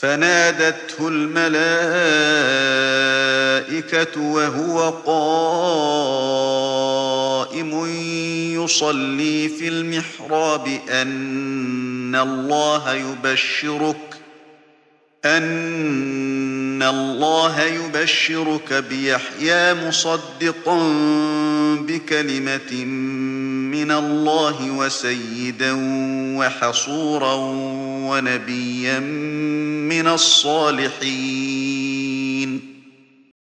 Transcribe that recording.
فنادته الملائكة وهو قائم يصلي في المحراب أن الله يبشرك بيحيى مصدقا بكلمة من الله وسيدا وحصورا ونبيا من الصالحين.